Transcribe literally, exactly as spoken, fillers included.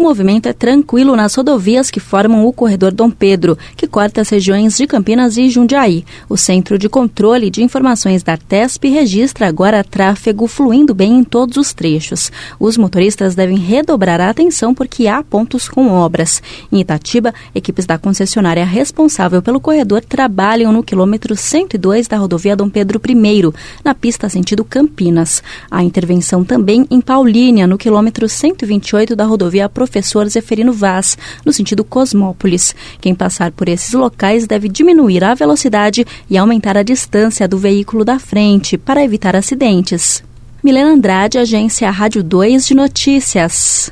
movimento é tranquilo nas rodovias que formam o corredor Dom Pedro, que corta as regiões de Campinas e Jundiaí. O Centro de Controle de Informações da Artesp registra agora tráfego fluindo bem em todos os trechos. Os motoristas devem redobrar a atenção porque há pontos com obras. Em Itatiba, equipes da concessionária responsável pelo corredor trabalham no quilômetro cento e dois da rodovia Dom Pedro I, na pista sentido Campinas. Há intervenção também em Paulínia, no quilômetro cento e vinte e oito da rodovia Professor Zeferino Vaz, no sentido Cosmópolis. Quem passar por esses locais deve diminuir a velocidade e aumentar a distância do veículo da frente para evitar acidentes. Milena Andrade, Agência Rádio dois de Notícias.